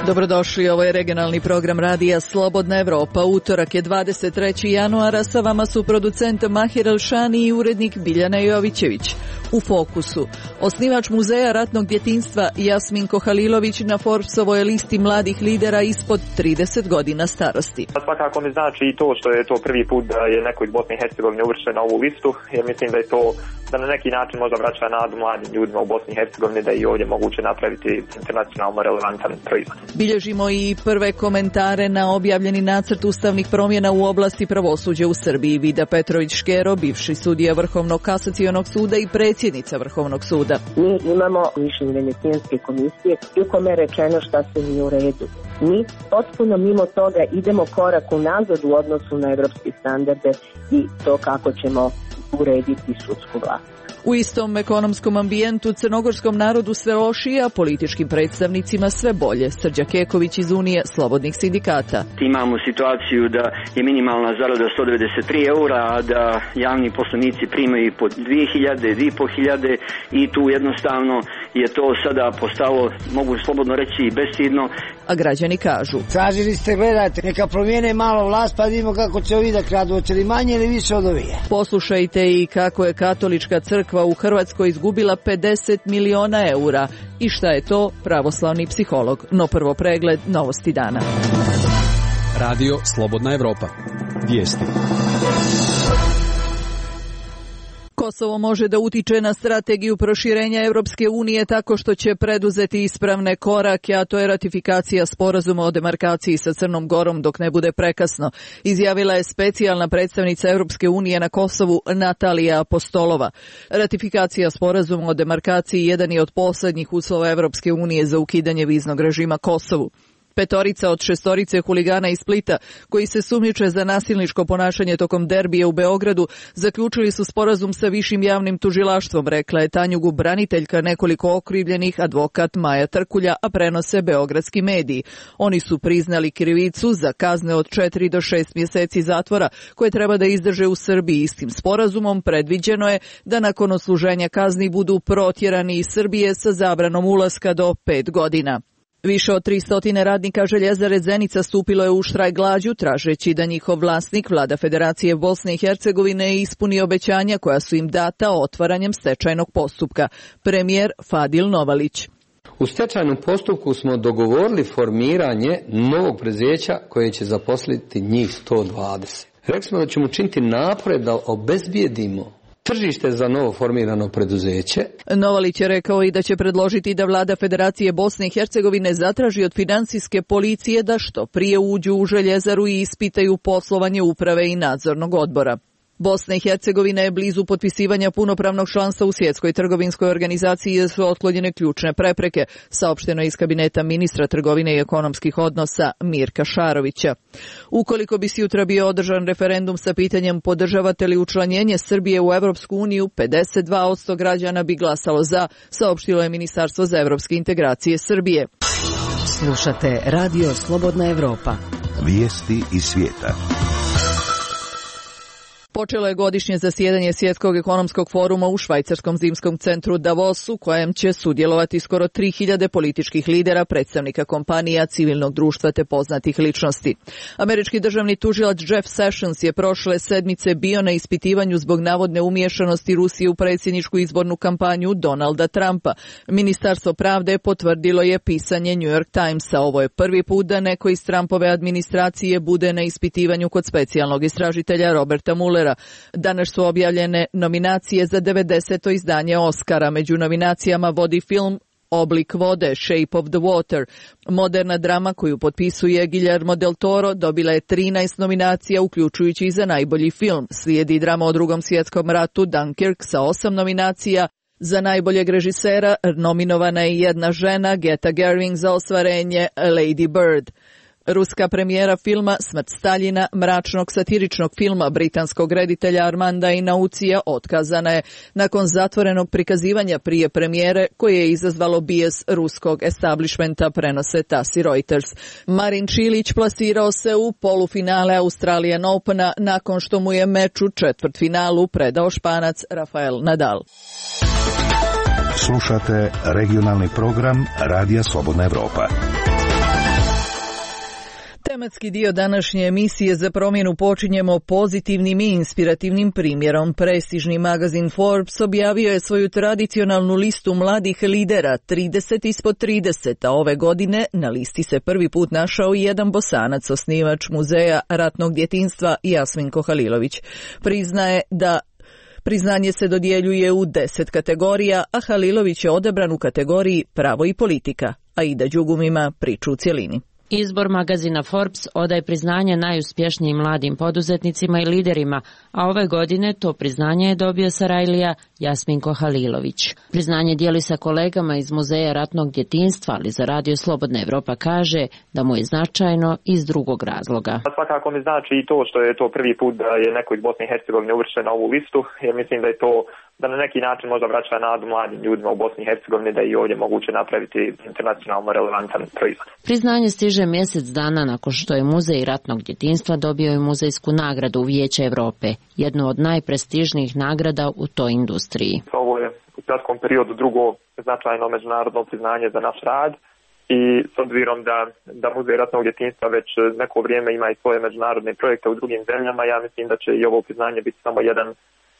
Dobrodošli, ovo je regionalni program radija Slobodna Evropa. Utorak je 23. januara, sa vama su producent Mahir Elšani i urednik Biljana Jovićević. U fokusu, osnivač Muzeja ratnog djetinjstva Jasminko Halilović na Forbesovoj listi mladih lidera ispod 30 godina starosti. Svakako mi znači i to što je to prvi put da je neko iz Bosne i Hercegovine uvršten na ovu listu, jer mislim da je to da na neki način možda vraća nadu mladim ljudima u Bosni i Hercegovini da i ovdje moguće napraviti internacionalno relevantan proizvod. Bilježimo i prve komentare na objavljeni nacrt ustavnih promjena u oblasti pravosuđa u Srbiji. Vida Petrović-Škero, bivši sudija Vrhovnog kasacionog suda i predsjednica Vrhovnog suda. Mi imamo mišljenje Venecijanske komisije u kome je rečeno šta se nije u redu. Mi potpuno mimo toga idemo korak unazad u odnosu na evropske standarde i to kako ćemo urediti sudsku vlast. U istom ekonomskom ambijentu crnogorskom narodu sve lošije, a političkim predstavnicima sve bolje. Srđa Keković iz Unije slobodnih sindikata. Imamo situaciju da je minimalna zarada 193 eura, a da javni poslenici primaju po 2000, 2500 i tu jednostavno je to sada postalo, mogu slobodno reći, bestidno. A građani kažu: tražili ste, gledajte, neka promijene malo vlast pa vidimo kako će ovi da kradu, hoće li manje ili više od ovih. Poslušajte i kako je katolička crkva u Hrvatskoj izgubila 50 miliona eura. I šta je to? Pravoslavni psiholog. No prvo pregled novosti dana. Radio Slobodna Evropa. Vijesti. Kosovo može da utiče na strategiju proširenja Europske unije tako što će preduzeti ispravne korake, a to je ratifikacija sporazuma o demarkaciji sa Crnom Gorom dok ne bude prekasno, izjavila je specijalna predstavnica Europske unije na Kosovu Natalija Apostolova. Ratifikacija sporazuma o demarkaciji jedan je od posljednjih uslova Europske unije za ukidanje viznog režima Kosovu. 5 od 6 huligana iz Splita, koji se sumnjiče za nasilničko ponašanje tokom derbija u Beogradu, zaključili su sporazum sa višim javnim tužilaštvom, rekla je Tanjugu braniteljka nekoliko okrivljenih, advokat Maja Trkulja, a prenose beogradski mediji. Oni su priznali krivicu za kazne od 4 do 6 mjeseci zatvora, koje treba da izdrže u Srbiji. Istim sporazumom predviđeno je da nakon odsluženja kazni budu protjerani iz Srbije sa zabranom ulaska do 5 godina. Više od 300 radnika Željezare Zenica stupilo je u štrajk glađu, tražeći da njihov vlasnik, Vlada Federacije Bosne i Hercegovine, ispuni obećanja koja su im data otvaranjem stečajnog postupka. Premijer Fadil Novalić. U stečajnom postupku smo dogovorili formiranje novog preduzeća koje će zaposliti njih 120. Rekli smo da ćemo učiniti napore da obezbijedimo tržište za novo formirano preduzeće. Novalić je rekao i da će predložiti da Vlada Federacije Bosne i Hercegovine zatraži od financijske policije da što prije uđu u Željezaru i ispitaju poslovanje uprave i nadzornog odbora. Bosna i Hercegovina je blizu potpisivanja punopravnog članstva u Svjetskoj trgovinskoj organizaciji jer su otklonjene ključne prepreke, saopšteno iz kabineta ministra trgovine i ekonomskih odnosa Mirka Šarovića. Ukoliko bi sutra bio održan referendum sa pitanjem podržavate li učlanjenje Srbije u Evropsku uniju, 52% građana bi glasalo za, saopštilo je Ministarstvo za evropske integracije Srbije. Slušate Radio Slobodna Evropa. Vijesti iz svijeta. Počelo je godišnje zasjedanje Svjetskog ekonomskog foruma u švajcarskom zimskom centru Davosu, kojem će sudjelovati skoro 3000 političkih lidera, predstavnika kompanija, civilnog društva te poznatih ličnosti. Američki državni tužilac Jeff Sessions je prošle sedmice bio na ispitivanju zbog navodne umiješanosti Rusije u predsjedničku izbornu kampanju Donalda Trumpa. Ministarstvo pravde potvrdilo je pisanje New York Timesa. Ovo je prvi put da neko iz Trumpove administracije bude na ispitivanju kod specijalnog istražitelja Roberta Muellera. Danas su objavljene nominacije za 90. izdanje Oscara. Među nominacijama vodi film Oblik vode, Shape of the Water. Moderna drama koju potpisuje Guillermo del Toro dobila je 13 nominacija, uključujući i za najbolji film. Slijedi drama o Drugom svjetskom ratu Dunkirk sa 8 nominacija. Za najboljeg režisera nominovana je jedna žena, Greta Gerwig, za ostvarenje Lady Bird. Ruska premijera filma Smrt Staljina, mračnog satiričnog filma britanskog reditelja Armanda Inaucija, otkazana je nakon zatvorenog prikazivanja prije premijere koje je izazvalo bijes ruskog establishmenta, prenose TASS i Reuters. Marin Čilić plasirao se u polufinale Australian Opena nakon što mu je meč u četvrtfinalu predao Španac Rafael Nadal. Slušate regionalni program Radija Slobodna Evropa. Tematski dio današnje emisije za promjenu počinjemo pozitivnim i inspirativnim primjerom. Prestižni magazin Forbes objavio je svoju tradicionalnu listu mladih lidera 30 ispod 30, a ove godine na listi se prvi put našao i jedan Bosanac, osnivač Muzeja ratnog djetinjstva Jasminko Halilović. Priznanje se dodjeljuje u 10 kategorija, a Halilović je odabran u kategoriji Pravo i politika, a Ida Đugum ima priču u cjelini. Izbor magazina Forbes odaje priznanje najuspješnijim mladim poduzetnicima i liderima, a ove godine to priznanje je dobio Sarajlija Jasminko Halilović. Priznanje dijeli sa kolegama iz Muzeja ratnog djetinjstva, ali za Radio Slobodna Evropa kaže da mu je značajno iz drugog razloga. Svakako mi znači i to što je to prvi put da je neko iz Bosne i Hercegovine uvršten na ovu listu, jer mislim da je to da na neki način možda vraća nadu mladim ljudima u Bosni i Hercegovini da i ovdje moguće napraviti internacionalno relevantan proizvod. Priznanje stiže mjesec dana nakon što je Muzej ratnog djetinjstva dobio i muzejsku nagradu Vijeća Europe, jednu od najprestižnijih nagrada u toj industriji. Ovo je u kratkom periodu drugo značajno međunarodno priznanje za naš rad i s obzirom da Muzej ratnog djetinjstva već neko vrijeme ima i svoje međunarodne projekte u drugim zemljama, ja mislim da će i ovo priznanje biti samo jedan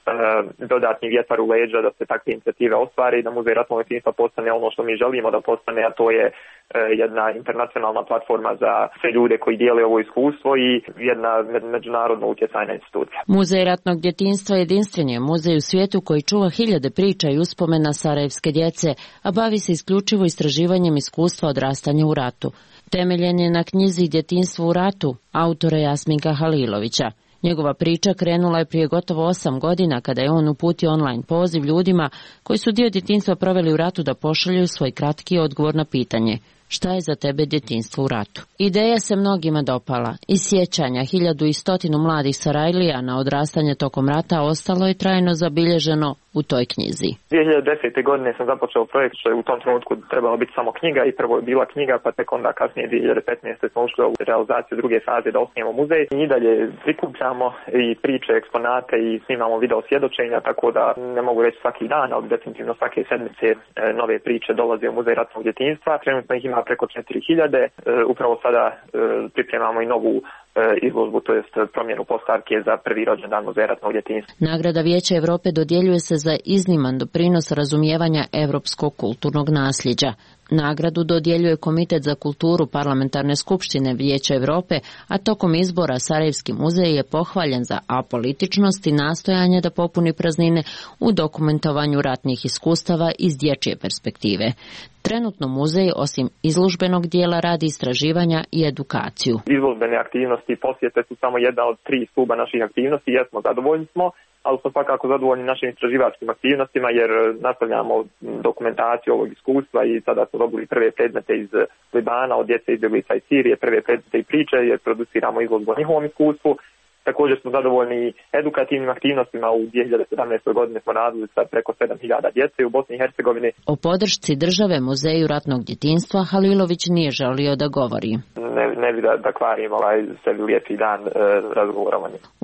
dodatni vjetar u leđa da se takve inicijative ostvare i da Muzej ratnog djetinjstva postane ono što mi želimo da postane, a to je jedna internacionalna platforma za sve ljude koji dijele ovo iskustvo i jedna međunarodno utjecajna institucija. Muzej ratnog djetinjstva jedinstven je muzej u svijetu koji čuva hiljade priča i uspomena sarajevske djece, a bavi se isključivo istraživanjem iskustva odrastanja u ratu. Temeljen je na knjizi Djetinjstvo u ratu autora Jasminka Halilovića. Njegova priča krenula je prije gotovo 8 godina kada je on uputio online poziv ljudima koji su dio djetinjstva proveli u ratu da pošalju svoj kratki odgovor na pitanje: šta je za tebe djetinjstvo u ratu? Ideja se mnogima dopala. Iz sjećanja 1100 mladih Sarajlija na odrastanje tokom rata ostalo je trajno zabilježeno u toj knjizi. 2010. godine sam započeo projekt što je u tom trenutku trebalo biti samo knjiga i prvo je bila knjiga, pa tek onda kasnije 2015. smo ušli u realizaciju druge faze da osnijemo muzej. I dalje prikupljamo i priče, eksponate i snimamo video svjedočenja, tako da ne mogu reći svaki dan, ali definitivno svake sedmice nove priče dolaze u Muzej ratnog djetinjstva. Trenutno ih ima preko 4000. Upravo sada pripremamo i novu izložbu, to jest promjenu postavke za prvi rođendan Muzeja ratnog djetinjstva. Nagrada Vijeća Europe dodjeljuje se za izniman doprinos razumijevanja europskog kulturnog nasljeđa. Nagradu dodjeljuje Komitet za kulturu Parlamentarne skupštine Vijeća Europe, a tokom izbora Sarajevski muzej je pohvaljen za apolitičnost i nastojanje da popuni praznine u dokumentovanju ratnih iskustava iz dječje perspektive. Trenutno muzej, osim izložbenog dijela, radi istraživanja i edukaciju. Izložbene aktivnosti i posjete su samo jedna od 3 stuba naših aktivnosti, jesmo zadovoljni smo, ali smo svakako zadovoljni našim istraživačkim aktivnostima jer nastavljamo dokumentaciju ovog iskustva i sada smo dobili prve predmete iz Libana, od djece izbjeglica iz Sirije, prve predmete i priče jer produciramo izložbu o njihovom iskustvu. Također smo zadovoljni edukativnim aktivnostima. U 2017. godine smo radili sa preko 7000 djece u Bosni i Hercegovini. O podršci države Muzeju ratnog djetinjstva Halilović nije želio da govori. Ne bi da kvarim sebi lijepi dan razgovorovanja. U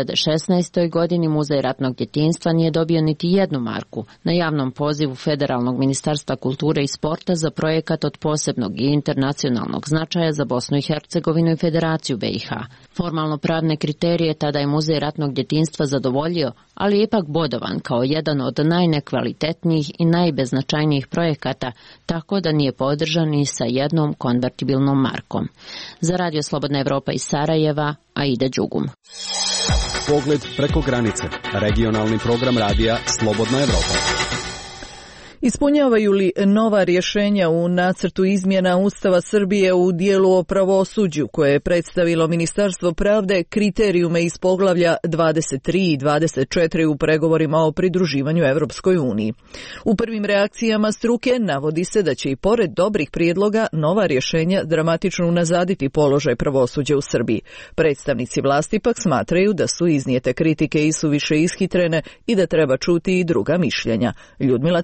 2016. godini Muzej ratnog djetinjstva nije dobio niti jednu marku na javnom pozivu Federalnog ministarstva kulture i sporta za projekat od posebnog i internacionalnog značaja za Bosnu i Hercegovinu i Federaciju BiH. Formalno pravne kriterije tada je Muzej ratnog djetinjstva zadovoljio, ali je ipak bodovan kao jedan od najnekvalitetnijih i najbeznačajnijih projekata, tako da nije podržan ni sa jednom konvertibilnom markom. Za Radio Slobodna Evropa iz Sarajeva, Aida Đugum. Pogled preko granice. Regionalni program radija Slobodna Evropa. Ispunjavaju li nova rješenja u nacrtu izmjena Ustava Srbije u dijelu o pravosuđu koje je predstavilo Ministarstvo pravde kriterijume iz poglavlja 23 i 24 u pregovorima o pridruživanju Evropskoj uniji? U prvim reakcijama struke navodi se da će i pored dobrih prijedloga nova rješenja dramatično unazaditi položaj pravosuđa u Srbiji. Predstavnici vlasti pak smatraju da su iznijete kritike isuviše ishitrene i da treba čuti i druga mišljenja. Ljudmila Cvetković.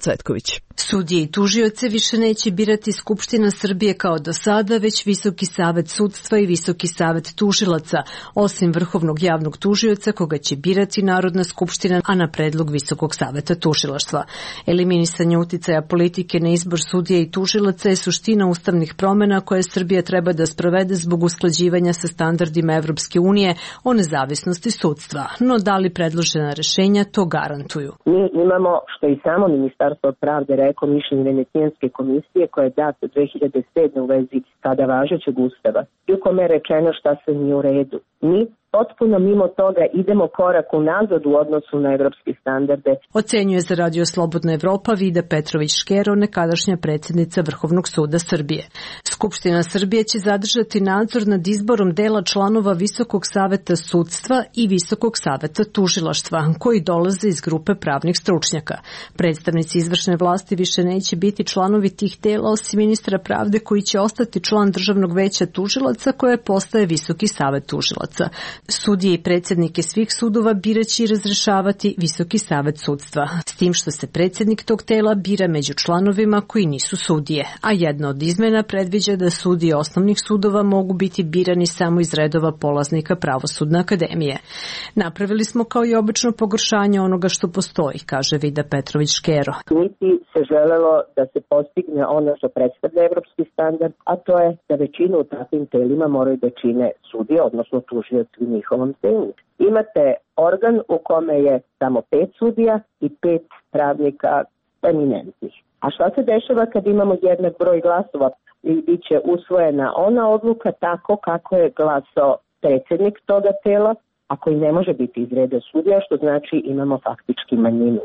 Sudije i tužioce više neće birati Skupština Srbije kao do sada, već Visoki savet sudstva i Visoki savet tužilaca, osim Vrhovnog javnog tužioca koga će birati Narodna skupština, a na predlog Visokog saveta tužilaštva. Eliminisanje uticaja politike na izbor sudija i tužilaca je suština ustavnih promena koje Srbija treba da sprovede zbog usklađivanja sa standardima Evropske unije o nezavisnosti sudstva. No da li predložena rešenja to garantuju? Mi imamo, što i samo Ministarstvo pravde rekao, mišljenje Venecijanske komisije koje je dato 2007. u vezi sada važećeg ustava, u kome je rečeno šta se nije u redu. Mi potpuno mimo toga idemo korak unazad u odnosu na evropske standarde. Ocenjuje za Radio Slobodna Evropa Vida Petrović-Škero, nekadašnja predsjednica Vrhovnog suda Srbije. Skupština Srbije će zadržati nadzor nad izborom dela članova Visokog saveta sudstva i Visokog saveta tužilaštva, koji dolaze iz grupe pravnih stručnjaka. Predstavnici izvršne vlasti više neće biti članovi tih tela osim ministra pravde koji će ostati član Državnog veća tužilaca koje postaje Visoki savet tužilaca. Sudije i predsjednike svih sudova biraće i razrešavati Visoki savet sudstva, s tim što se predsjednik tog tela bira među članovima koji nisu sudije, a jedna od izmena predviđa da sudije osnovnih sudova mogu biti birani samo iz redova polaznika Pravosudne akademije. Napravili smo kao i obično pogoršanje onoga što postoji, kaže Vida Petrović-Škero. Niti se želelo da se postigne ono što predstavlja evropski standard, a to je da većinu u takvim telima moraju da čine sudije, odnosno tužioci u njihovom telu. Imate organ u kome je samo 5 sudija i 5 pravnika eminentnih. A šta se dešava kad imamo jednak broj glasova i bit će usvojena ona odluka tako kako je glasao predsjednik toga tela, a koji ne može biti iz reda sudija, što znači imamo faktički manjinu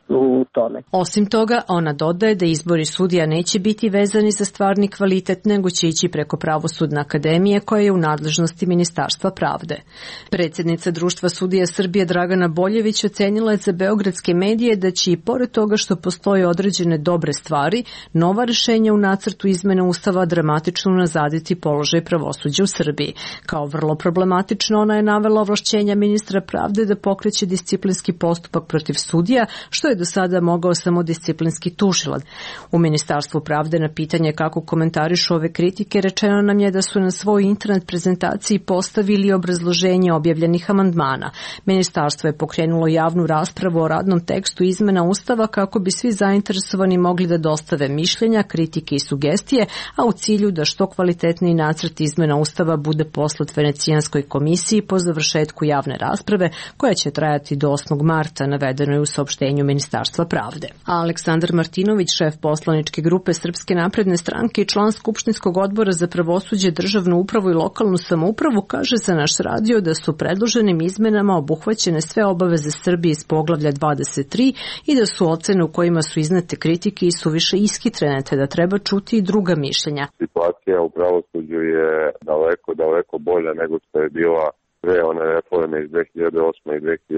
u tome. Osim toga, ona dodaje da izbori sudija neće biti vezani za stvarni kvalitet, nego će ići preko Pravosudne akademije koja je u nadležnosti Ministarstva pravde. Predsjednica Društva sudija Srbije Dragana Boljević ocenila je za beogradske medije da će i pored toga što postoje određene dobre stvari, nova rešenja u nacrtu izmene Ustava dramatično unazaditi položaj pravosuđa u Srbiji. Kao vrlo problematično ona je navela ovlašćenja ministra pravde da pokreće disciplinski postupak protiv sudija, što je do sada mogao samo disciplinski tužilac. U Ministarstvu pravde na pitanje kako komentarišu ove kritike rečeno nam je da su na svojoj internet prezentaciji postavili obrazloženje objavljenih amandmana. Ministarstvo je pokrenulo javnu raspravu o radnom tekstu izmena Ustava kako bi svi zainteresovani mogli da dostave mišljenja, kritike i sugestije, a u cilju da što kvalitetniji nacrt izmena Ustava bude poslat Venecijanskoj komisiji po završetku javne rasprave koja će trajati do 8. marta, navedeno je u saopštenju Ministarstva pravde. A Aleksandar Martinović, šef poslaničke grupe Srpske napredne stranke i član Skupštinskog odbora za pravosuđe, državnu upravu i lokalnu samoupravu, kaže za naš radio da su predloženim izmenama obuhvaćene sve obaveze Srbije iz poglavlja 23 i da su ocene u kojima su iznete kritike i suviše ishitrene, te da treba čuti i druga mišljenja. Situacija u pravosuđu je daleko bolja nego što je bila sve one reforme iz 2008. i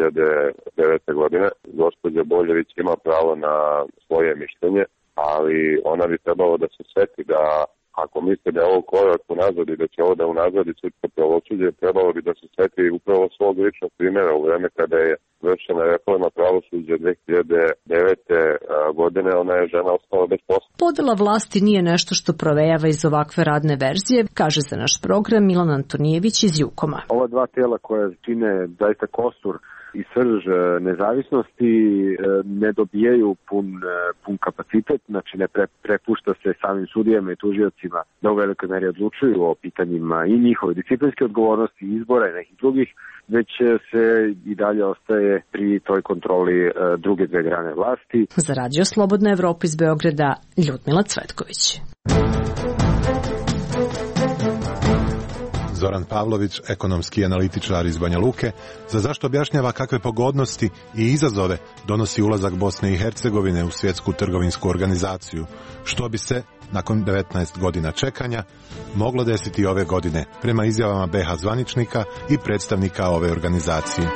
2009. godine. Gospođa Boljević ima pravo na svoje mišljenje, ali ona bi trebalo da se seti da ako misle da je ovo korak unazad i da će ovo da unazadi sudsko pravosuđe, trebalo bi da se seti upravo svog ličnog primjera u vreme kada je vršena reforma pravosuđa 2009. godine, ona je žena ostala bez posla. Podela vlasti nije nešto što provejava iz ovakve radne verzije, kaže za naš program Milan Antonijević iz Jukoma. Ova dva tela koja čine zaista kostur i srž nezavisnosti ne dobijaju pun kapacitet, znači ne prepušta se samim sudijama i tužiocima da u velikoj meri odlučuju o pitanjima i njihove disciplinske odgovornosti, izbora i nekih drugih, već se i dalje ostaje pri toj kontroli druge dve grane vlasti. Za Radio Slobodna Evropa iz Beograda, Ljudmila Cvetković. Zoran Pavlović, ekonomski analitičar iz Banja Luke, za zašto objašnjava kakve pogodnosti i izazove donosi ulazak Bosne i Hercegovine u svjetsku trgovinsku organizaciju, što bi se, nakon 19 godina čekanja, moglo desiti ove godine, prema izjavama BiH zvaničnika i predstavnika ove organizacije.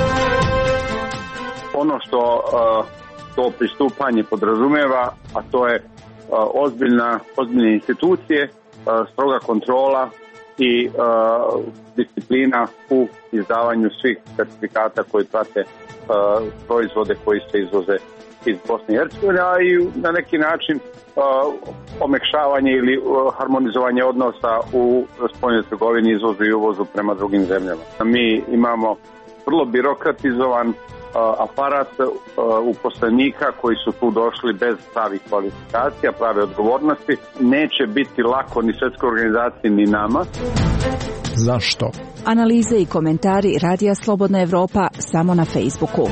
Ono što to pristupanje podrazumeva, a to je ozbiljne institucije, stroga kontrola i disciplina u izdavanju svih certifikata koji prate proizvode koji se izvoze iz Bosne i Hercegovine, a i na neki način omekšavanje ili harmonizovanje odnosa u spoljnoj trgovini, izvozu i uvozu prema drugim zemljama. Mi imamo vrlo birokratizovan aparat uposlenika koji su tu došli bez pravih kvalifikacija, prave odgovornosti. Neće biti lako ni Svjetskoj organizaciji ni nama. Zašto? Analize i komentari Radija Slobodna Evropa samo na Facebooku.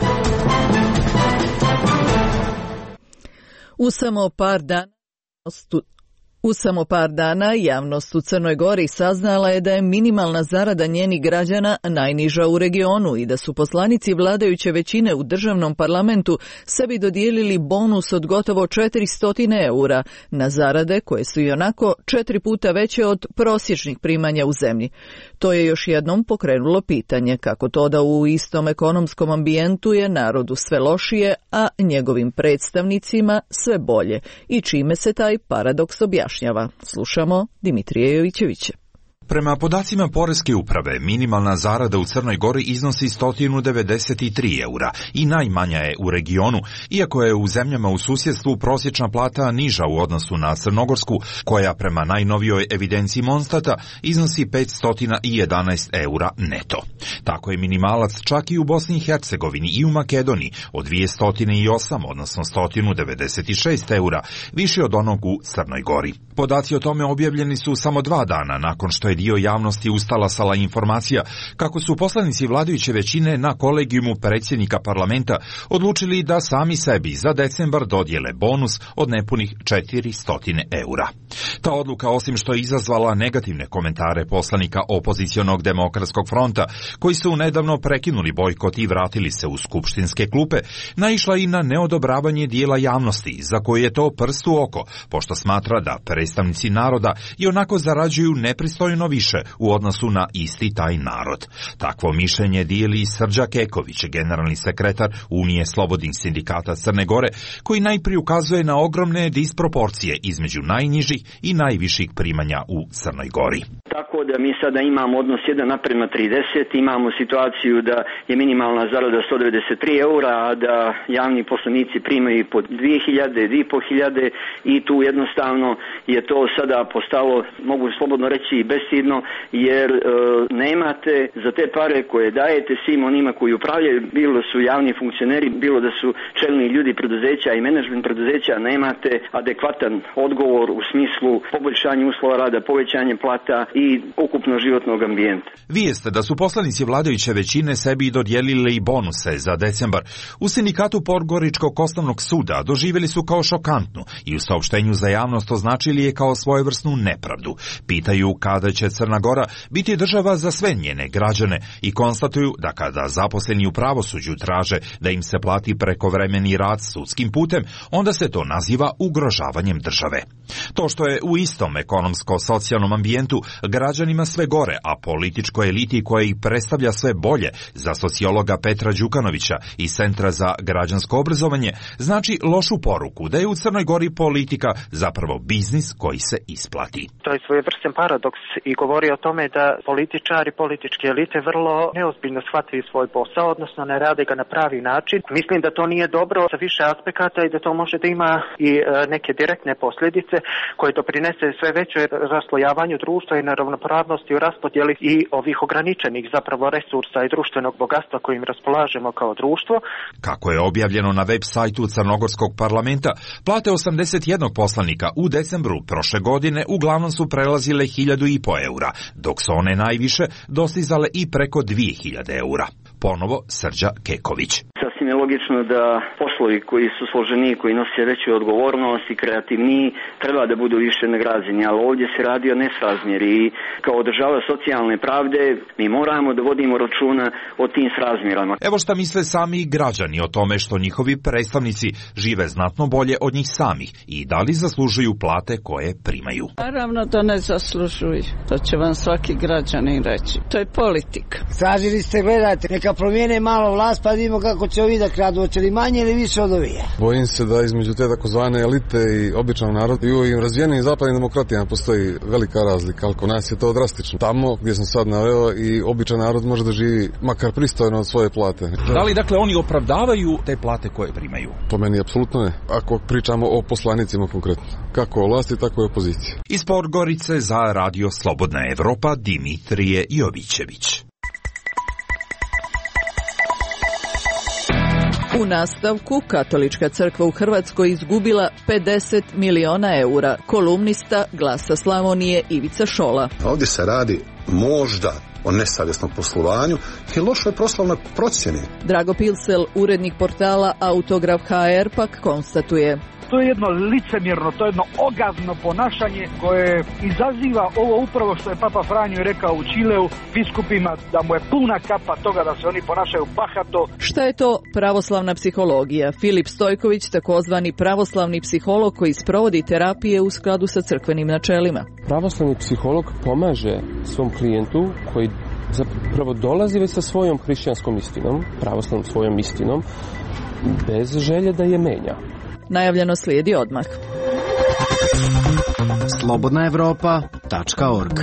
U samo par dana javnost u Crnoj Gori saznala je da je minimalna zarada njenih građana najniža u regionu i da su poslanici vladajuće većine u državnom parlamentu sebi dodijelili bonus od gotovo 400 eura na zarade koje su ionako 4 puta veće od prosječnih primanja u zemlji. To je još jednom pokrenulo pitanje kako to da u istom ekonomskom ambijentu je narodu sve lošije, a njegovim predstavnicima sve bolje i čime se taj paradoks objašnjava. Slušamo Dimitrija Jovićevića. Prema podacima Poreske uprave, minimalna zarada u Crnoj Gori iznosi 193 eura i najmanja je u regionu, iako je u zemljama u susjedstvu prosječna plata niža u odnosu na crnogorsku, koja prema najnovijoj evidenciji Monstata iznosi 511 eura neto. Tako je minimalac čak i u Bosni i Hercegovini i u Makedoniji od 208, odnosno 196 eura, viši od onog u Crnoj Gori. Podaci o tome objavljeni su samo 2 dana nakon što je dio javnosti ustalasala informacija kako su poslanici vladajuće većine na kolegijumu predsjednika parlamenta odlučili da sami sebi za decembar dodijele bonus od nepunih 400 eura. Ta odluka, osim što je izazvala negativne komentare poslanika opozicionog Demokratskog fronta, koji su nedavno prekinuli bojkot i vratili se u skupštinske klupe, naišla i na neodobravanje dijela javnosti, za koje je to prst u oko, pošto smatra da predstavnici naroda i onako zarađuju nepristojno više u odnosu na isti taj narod. Takvo mišljenje dijeli i Srđa Keković, generalni sekretar Unije slobodnih sindikata Crne Gore, koji najprije ukazuje na ogromne disproporcije između najnižih i najviših primanja u Crnoj Gori. Tako da mi sada imamo odnos 1:30, imamo situaciju da je minimalna zarada 193 eura, a da javni poslanici primaju po 2000, 2500 i tu jednostavno je to sada postalo, mogu slobodno reći, i besidno, jer nemate za te pare koje dajete svim onima koji upravljaju, bilo su javni funkcioneri, bilo da su čelni ljudi preduzeća i menadžment preduzeća, nemate adekvatan odgovor u smislu poboljšanja uslova rada, povećanje plata i ukupno životnog ambijenta. Vijest da su poslanici vladajuće većine sebi dodijelili bonuse za decembar u sindikatu Podgoričkog osnovnog suda doživjeli su kao šokantnu i u saopštenju za javnost označili je kao svojevrsnu nepravdu. Pitaju kada će Crna Gora biti država za sve njene građane i konstatuju da kada zaposleni u pravosuđu traže da im se plati prekovremeni rad sudskim putem, onda se to naziva ugrožavanjem države. To što je u istom ekonomsko-socijalnom ambijentu građanima sve gore, a političkoj eliti koja ih predstavlja sve bolje, za sociologa Petra Đukanovića iz Centra za građansko obrazovanje, znači lošu poruku da je u Crnoj Gori politika zapravo biznis koji se isplati. To je svojevrstan paradoks i govori o tome da političari, političke elite vrlo neozbiljno shvataju svoj posao, odnosno ne rade ga na pravi način. Mislim da to nije dobro sa više aspekata i da to može da ima i neke direktne posljedice koje doprinese sve većoj raslojavanju društva i neravnopravnosti u raspodjeli i ovih ograničenih zapravo resursa i društvenog bogatstva kojim raspolažemo kao društvo. Kako je objavljeno na web sajtu Crnogorskog parlamenta, plate 81 poslanika u decembru prošle godine uglavnom su prelazile 1.500 eura, dok su one najviše dostizale i preko 2.000 eura. Ponovo Srđa Keković. Sasvim je logično da poslovi koji su složeniji, koji nose veću odgovornost i kreativniji, treba da budu više nagrađeni, ali ovdje se radi o nesrazmjeri i kao država socijalne pravde mi moramo da vodimo računa o tim srazmjerama. Evo šta misle sami građani o tome što njihovi predstavnici žive znatno bolje od njih samih i da li zaslužuju plate koje primaju. Naravno da ne zaslužuju, to će vam svaki građanin reći. To je politika. Tražili ste, gledajte, neka promijene malo vlast pa vidimo kako će ovi da kradu, hoće li manje ili više od ovih? Bojim se da između te takozvane elite i običnog naroda i u ovim razvijenim zapadnim demokratijama postoji velika razlika, ali kod nas je to drastično. Tamo gdje sam sad naveo i običan narod može da živi makar pristojno od svoje plate. Da li dakle oni opravdavaju te plate koje primaju? Po meni apsolutno ne. Ako pričamo o poslanicima konkretno. Kako o vlasti, tako i opoziciji. Iz Podgorice za Radio Slobodna Evropa Dimitrije Jovićević. U nastavku, Katolička crkva u Hrvatskoj izgubila 50 miliona eura. Kolumnista Glasa Slavonije Ivica Šola. Ovdje se radi možda o nesavjesnom poslovanju i lošoj poslovnoj procjeni. Drago Pilsel, urednik portala Autograf HR, pak konstatuje: to je jedno licemjerno, to je jedno ogavno ponašanje koje izaziva ovo upravo što je Papa Franjo rekao u Čileu biskupima, da mu je puna kapa toga da se oni ponašaju bahato. Šta je to pravoslavna psihologija? Filip Stojković, takozvani pravoslavni psiholog koji sprovodi terapije u skladu sa crkvenim načelima. Pravoslavni psiholog pomaže svom klijentu koji zapravo dolazi već sa svojom hrišćanskom istinom, pravoslavnom svojom istinom, bez želje da je menja. Najavljeno slijedi odmah. slobodnaevropa.org.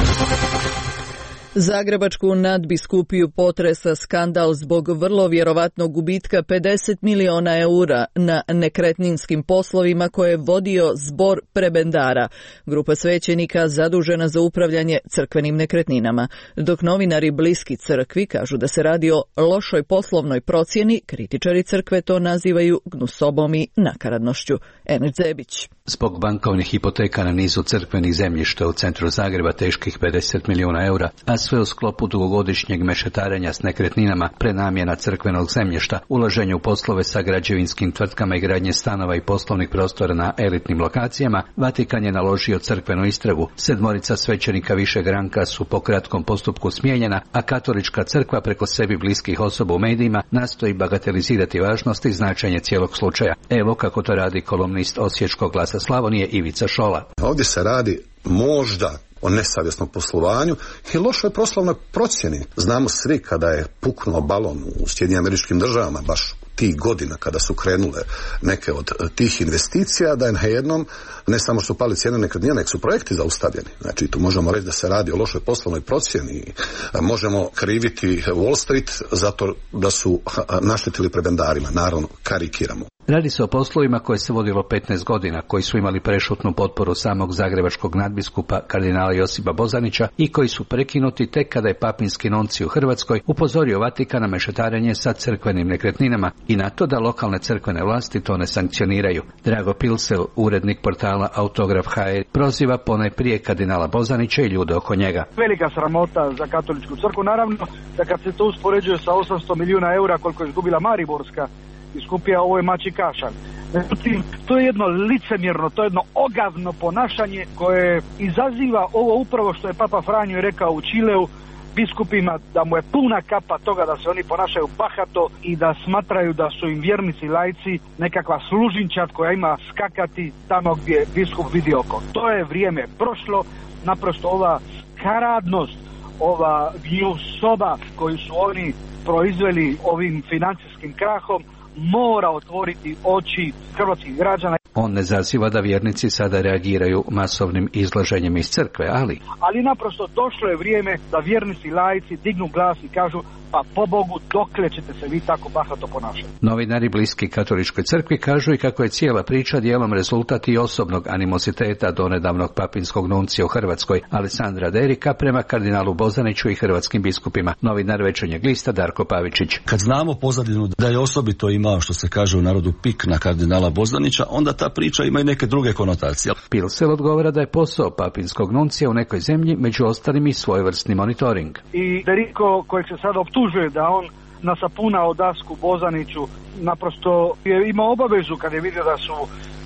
Zagrebačku nadbiskupiju potresa skandal zbog vrlo vjerovatnog gubitka 50 miliona eura na nekretninskim poslovima koje je vodio zbor prebendara, grupa svećenika zadužena za upravljanje crkvenim nekretninama. Dok novinari bliski crkvi kažu da se radi o lošoj poslovnoj procjeni, kritičari crkve to nazivaju gnusobom i nakaradnošću. Enes Zebić. Zbog bankovnih hipoteka na nizu crkvenih zemljišta u centru Zagreba teških 50 miliona eura, a sve u sklopu dugogodišnjeg mešetarenja s nekretninama, prenamjena crkvenog zemljišta, ulaženje u poslove sa građevinskim tvrtkama i gradnje stanova i poslovnih prostora na elitnim lokacijama, Vatikan je naložio crkvenu istragu. 7 svećenika višeg ranka su po kratkom postupku smijenjena, a Katolička crkva preko sebi bliskih osoba u medijima nastoji bagatelizirati važnost i značenje cijelog slučaja. Evo kako to radi kolumnist Osječkog Glasa Slavonije Ivica Šola. Ovdje se radi možda o nesavjesnom poslovanju i lošoj poslovnoj procjeni. Znamo svi kada je puknuo balon u Sjedinjenim Američkim Državama, baš tih godina kada su krenule neke od tih investicija, da je na jednom ne samo što pali cijene nekretnina, nek su projekti zaustavljeni. Znači tu možemo reći da se radi o lošoj poslovnoj procjeni. Možemo kriviti Wall Street zato da su naštetili prebendarima, naravno karikiramo. Radi se o poslovima koje se vodilo 15 godina, koji su imali prešutnu potporu samog zagrebačkog nadbiskupa kardinala Josipa Bozanića i koji su prekinuti tek kada je papinski nunci u Hrvatskoj upozorio Vatikana na mešetarenje sa crkvenim nekretninama i na to da lokalne crkvene vlasti to ne sankcioniraju. Drago Pilsel, urednik portala Autograf HR, proziva ponajprije kardinala Bozanića i ljude oko njega. Velika sramota za katoličku crkvu, naravno da kad se to uspoređuje sa 800 milijuna eura koliko je izgubila Mariborska biskupija, ovo je mači kašalj. Međutim, to je jedno licemjerno, to je jedno ogavno ponašanje koje izaziva ovo upravo što je Papa Franjo rekao u Čileu biskupima, da mu je puna kapa toga da se oni ponašaju bahato i da smatraju da su im vjernici laici nekakva služinčad koja ima skakati tamo gdje biskup vidi oko. To je vrijeme prošlo, naprosto ova skaradnost, ova gnjusoba koju su oni proizveli ovim financijskim krahom mora otvoriti oči hrvatskih građana. On ne zaziva da vjernici sada reagiraju masovnim izlaženjem iz crkve, ali naprosto došlo je vrijeme da vjernici laici dignu glas i kažu: pa po Bogu, dokle ćete se vi tako bahato ponašati? Novinari bliski Katoličkoj crkvi kažu i kako je cijela priča dijelom rezultat i osobnog animoziteta donedavnog papinskog nuncija u Hrvatskoj, Alessandra Derika, prema kardinalu Bozaniću i hrvatskim biskupima. Novinar Večernjeg lista Darko Pavičić. Kad znamo pozadinu da je osobito imao, što se kaže u narodu, pik na kardinala Bozanića, onda ta priča ima i neke druge konotacije. Pilsel odgovara da je posao papinskog nuncija u nekoj zemlji među ostalim i svojevrsni monitoring. I Deriko, kojeg se sada optužuje da on nasapunao dasku Bozaniću, naprosto je imao obavezu kad je vidio da su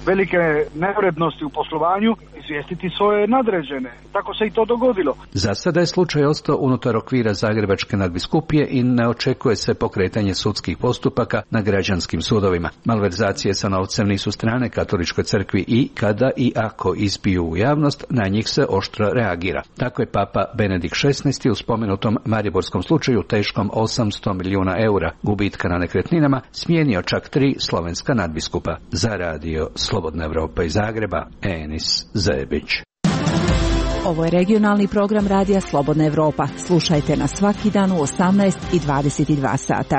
velike neurednosti u poslovanju, izvijestiti svoje nadređene. Tako se i to dogodilo. Za sada je slučaj ostao unutar okvira Zagrebačke nadbiskupije i ne očekuje se pokretanje sudskih postupaka na građanskim sudovima. Malverzacije sa novcem nisu strane Katoličkoj crkvi i kada i ako ispiju u javnost, na njih se oštro reagira. Tako je Papa Benedikt XVI u spomenutom mariborskom slučaju teškom 800 milijuna eura gubitka na nekretninama smijenio čak 3 slovenska nadbiskupa. Za radio Slobodna Evropa iz Zagreba, Enis Zebić. Ovo je regionalni program Radija Slobodna Evropa. Slušajte nas svaki dan u 18 i 22 sata.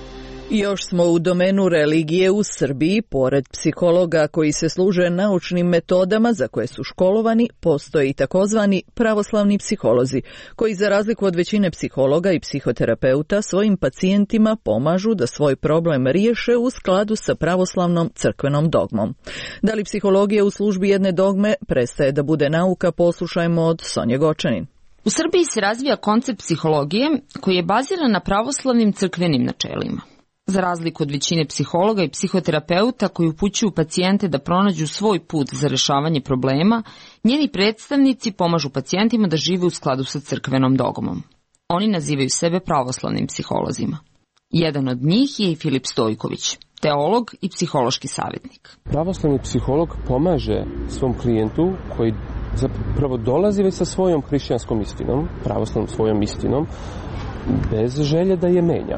Još smo u domenu religije u Srbiji. Pored psihologa koji se služe naučnim metodama za koje su školovani, postoje i takozvani pravoslavni psiholozi, koji za razliku od većine psihologa i psihoterapeuta svojim pacijentima pomažu da svoj problem riješe u skladu sa pravoslavnom crkvenom dogmom. Da li psihologija u službi jedne dogme prestaje da bude nauka, poslušajmo od Sonje Gočanin. U Srbiji se razvija koncept psihologije koji je baziran na pravoslavnim crkvenim načelima. Za razliku od većine psihologa i psihoterapeuta koji upućuju pacijente da pronađu svoj put za rješavanje problema, njeni predstavnici pomažu pacijentima da žive u skladu sa crkvenom dogmom. Oni nazivaju sebe pravoslavnim psiholozima. Jedan od njih je i Filip Stojković, teolog i psihološki savjetnik. Pravoslavni psiholog pomaže svom klijentu koji zapravo dolazi već sa svojom hrišćanskom istinom, pravoslavnom svojom istinom, bez želje da je menja.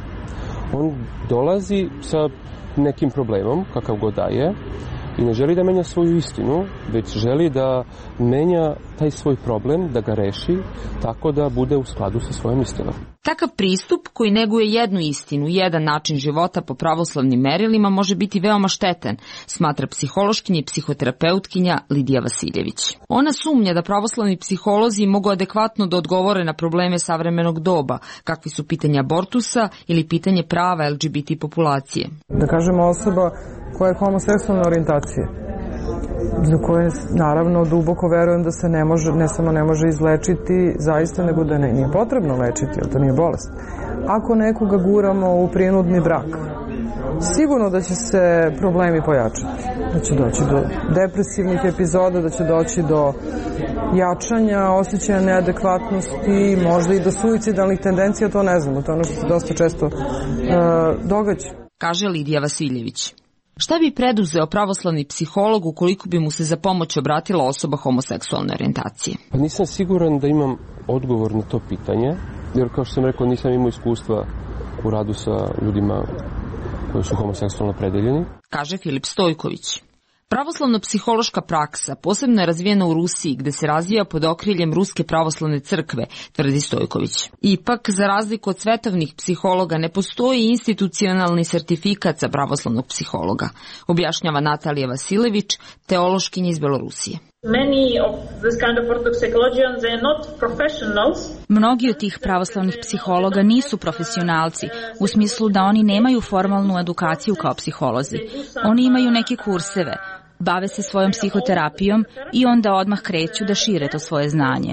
On dolazi sa nekim problemom, kakav god da je, i ne želi da menja svoju istinu, već želi da menja taj svoj problem, da ga reši tako da bude u skladu sa svojom istinom. Takav pristup koji neguje jednu istinu, jedan način života po pravoslavnim merilima može biti veoma štetan, smatra psihološkinja i psihoterapeutkinja Lidija Vasiljević. Ona sumnja da pravoslavni psiholozi mogu adekvatno da odgovore na probleme savremenog doba, kakvi su pitanja abortusa ili pitanje prava LGBT populacije. Da kažemo osoba koja je homoseksualne orijentacije, za koje naravno duboko verujem da se ne samo ne može izlečiti zaista, nego da nije potrebno lečiti, jer to nije bolest. Ako nekoga guramo u prinudni brak, sigurno da će se problemi pojačati. Da će doći do depresivnih epizoda, da će doći do jačanja osjećaja neadekvatnosti, možda i do suicidalnih tendencija, to ne znamo, to je ono što se dosta često događa. Kaže Lidija Vasiljević. Šta bi preduzeo pravoslavni psiholog ukoliko bi mu se za pomoć obratila osoba homoseksualne orijentacije? Pa nisam siguran da imam odgovor na to pitanje, jer kao što sam rekao nisam imao iskustva u radu sa ljudima koji su homoseksualno opredeljeni. Kaže Filip Stojković. Pravoslavno-psihološka praksa posebno je razvijena u Rusiji, gde se razvija pod okriljem Ruske pravoslavne crkve, tvrdi Stojković. Ipak, za razliku od svetovnih psihologa, ne postoji institucionalni sertifikat za pravoslavnog psihologa, objašnjava Natalija Vasilević, teološkinja iz Belorusije. Mnogi od tih pravoslavnih psihologa nisu profesionalci, u smislu da oni nemaju formalnu edukaciju kao psiholozi. Oni imaju neke kurseve, bave se svojom psihoterapijom i onda odmah kreću da šire to svoje znanje.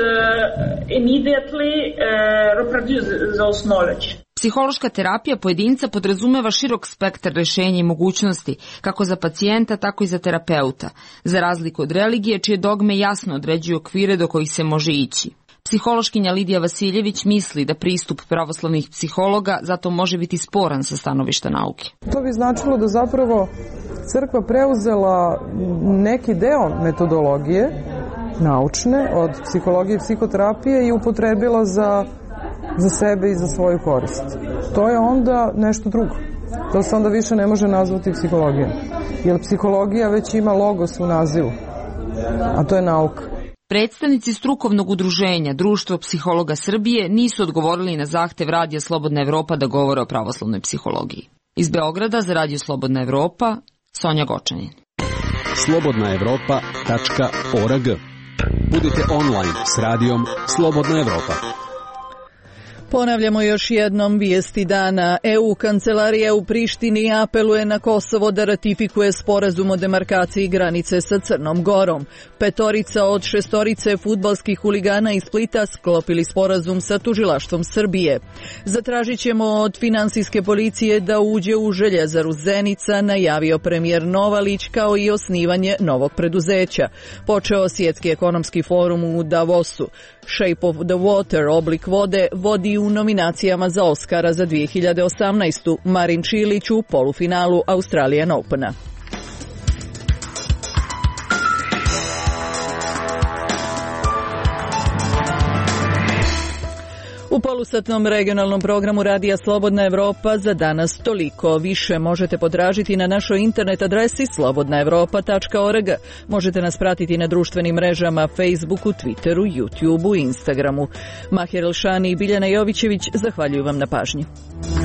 Psihološka terapija pojedinca podrazumeva širok spektar rješenja i mogućnosti, kako za pacijenta, tako i za terapeuta, za razliku od religije, čije dogme jasno određuju okvire do kojih se može ići. Psihološkinja Lidija Vasiljević misli da pristup pravoslavnih psihologa zato može biti sporan sa stanovišta nauke. To bi značilo da zapravo crkva preuzela neki deo metodologije naučne od psihologije i psihoterapije i upotrebila za sebe i za svoju korist. To je onda nešto drugo. To se onda više ne može nazvati psihologijom. Jer psihologija već ima logos u nazivu, a to je nauka. Predstavnici strukovnog udruženja Društvo psihologa Srbije nisu odgovorili na zahtev Radija Slobodna Evropa da govore o pravoslavnoj psihologiji. Iz Beograda za Radio Slobodna Evropa, Sonja Gočanin. slobodnaevropa.org. Budite online s radijom Slobodna Evropa. Ponavljamo još jednom vijesti dana. EU kancelarija u Prištini apeluje na Kosovo da ratifikuje sporazum o demarkaciji granice sa Crnom Gorom. 5 od 6 fudbalskih huligana iz Splita sklopili sporazum sa tužilaštvom Srbije. Zatražit ćemo od finansijske policije da uđe u Željezaru Zenica, najavio premijer Novalić, kao i osnivanje novog preduzeća. Počeo Svjetski ekonomski forum u Davosu. Shape of the Water, oblik vode, vodi u nominacijama za Oscara za 2018. Marin Čilić u polufinalu Australian Opena. U polusatnom regionalnom programu Radija Slobodna Evropa za danas toliko. Više možete potražiti na našoj internet adresi slobodnaevropa.org. Možete nas pratiti na društvenim mrežama Facebooku, Twitteru, YouTubeu i Instagramu. Mahir Elšani i Biljana Jovićević zahvaljuju vam na pažnji.